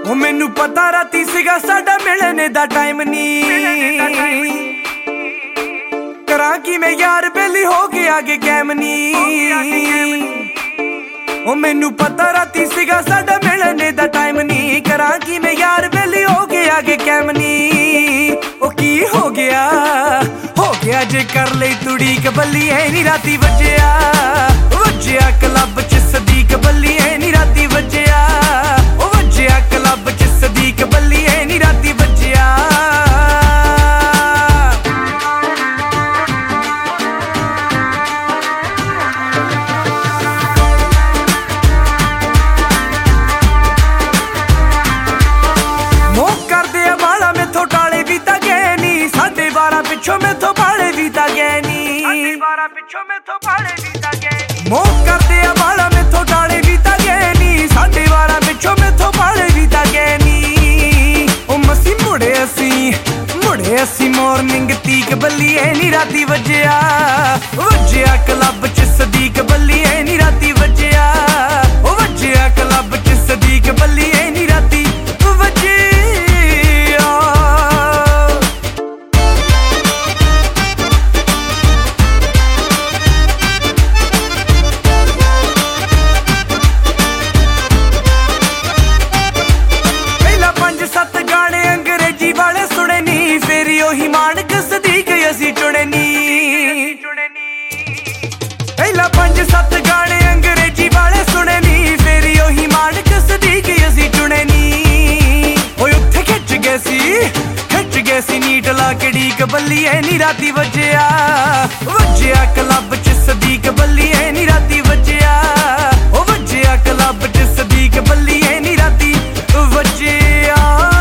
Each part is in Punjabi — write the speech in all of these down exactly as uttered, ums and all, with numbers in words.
ਉਹ ਮੈਨੂੰ ਪਤਾ ਰਾਤੀ ਸੀਗਾ ਸਾਡਾ ਮਿਲਣੇ ਦਾ ਟਾਈਮ ਨਹੀਂ, ਕਰਾਂ ਕਿ ਮੈਂ ਯਾਰ ਬੇਲੀ ਹੋ ਗਿਆ ਅੱਗੇ ਕੈਮ ਨਹੀਂ। ਉਹ ਮੈਨੂੰ ਪਤਾ ਰਾਤੀ ਸੀਗਾ ਸਾਡਾ ਮਿਲਣੇ ਦਾ ਟਾਈਮ ਨਹੀਂ, ਕਰਾਂ ਕਿ ਮੈਂ ਯਾਰ ਬੇਲੀ ਹੋ ਗਿਆ ਅੱਗੇ ਕੈਮ ਨਹੀਂ। ਉਹ ਕੀ ਹੋ ਗਿਆ ਹੋ ਗਿਆ ਜੇ ਕਰ ਲਈ ਤੁੜੀ ਕਬੱਲੀ ਐ ਨੀ ਰਾਤੀ ਵੱਜਿਆ ਵੱਜਿਆ ਕਲੱਬ ਚ ਸਦੀਕ ਬੱਲੀ ਐ ਨੀ ਰਾਤੀ ਵੱਜਿਆ ਉਹ ਵੱਜਿਆ ਕਲੱਬ ਚ ਸਦੀਕ ਬੱਲੀ ਐ ਨੀ ਰਾਤੀ ਵੱਜਿਆ। ਪਿੱਛੋਂ ਮੈਥੋਂ ਬਾਲੇ ਵੀ ਤਾਂ ਗਏ ਨੀ, ਪਿੱਛੋਂ ਮੈਥੋਂ ਬਾਲੇ ਵੀ ਤਾਂ ਗਏ। ਮੋਹ ਕਰਦੇ ਆ ਬਾਲਾ ਮੈਥੋਂ ਟਾਲੇ ਵੀ ਤਾਂ ਗਏ ਨੀ, ਸਾਡੇ ਵਾਰਾਂ ਪਿੱਛੋਂ ਮੈਥੋਂ ਬਾਲੇ ਵੀ ਤਾਂ ਗਏ ਨੀ। ਉਹ ਮਸੀਂ ਮੁੜੇ ਅਸੀਂ ਮੁੜੇ ਅਸੀਂ ਮਾਰਨਿੰਗ ਤੀਕ ਬੱਲੀ ਐ ਨੀ ਰਾਤੀ ਵੱਜਿਆ ਵੱਜਿਆ ਕਲੱਬ ਚ ਸਦੀਕ ਬੱਲੀ ਐ ਨੀ ਰਾਤੀ ਵੱਜਿਆ ਉਹ ਵੱਜਿਆ ਕਲੱਬ ਚ ਸਦੀਕ ਬੱਲੀ ਐ ਨੀ ਰਾਤੀ ਵੱਜਿਆ। ਉਹੀ ਮਾਨਕ ਸਦੀਕ ਅਸੀਂ ਚੁਣੇ ਨੀ, ਪਹਿਲਾਂ ਪੰਜ ਸੱਤ ਗਾਣੇ ਅੰਗਰੇਜ਼ੀ ਵਾਲੇ ਸੁਣੇ ਨੀ, ਫੇਰ ਉਹੀ ਮਾਨਕ ਸਦੀਕ ਅਸੀਂ ਚੁਣੇ ਨੀ। ਓਏ ਉੱਥੇ ਖਿੱਚ ਗਏ ਸੀ ਖਿੱਚ ਗਏ ਸੀ ਨੀਟ ਲਾ ਕੇ ਡੀਕ ਬੱਲੀ ਐ ਨੀ ਰਾਤੀ ਵੱਜਿਆ ਵੱਜਿਆ ਕਲੱਬ ਚ ਸਦੀਕ ਬੱਲੀ ਐ ਨੀ ਰਾਤੀ ਵੱਜਿਆ ਉਹ ਵੱਜਿਆ ਕਲੱਬ ਚ ਸਦੀਕ ਬੱਲੀ ਐ ਨੀ ਰਾਤੀ ਵੱਜਿਆ।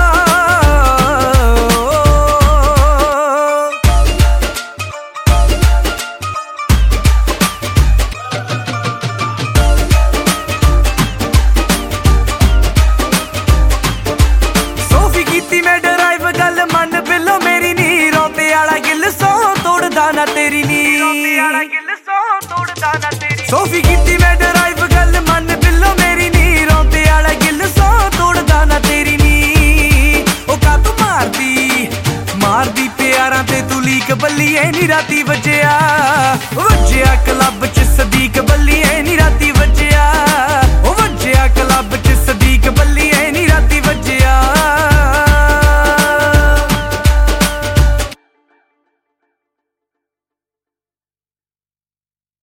ਨਾ ਤੇਰੀ ਨੀ ਸੋਫੀ ਕੀਤੀ ਮੈਂ ਡਰਾਈਵ ਗੱਲ ਮੰਨ ਬਿੱਲੋ ਮੇਰੀ ਨੀ ਰੋਂਦੇ ਵਾਲਾ ਗਿੱਲ ਸੋ ਤੋੜਦਾ ਨਾ ਤੇਰੀ ਨੀ। ਉਹ ਕਾ ਤੂੰ ਮਾਰਦੀ ਮਾਰਦੀ ਪਿਆਰਾਂ ਤੇ ਤੂੰ ਲੀਕ ਬੱਲੀ ਐ ਨੀ ਰਾਤੀ ਵੱਜਿਆ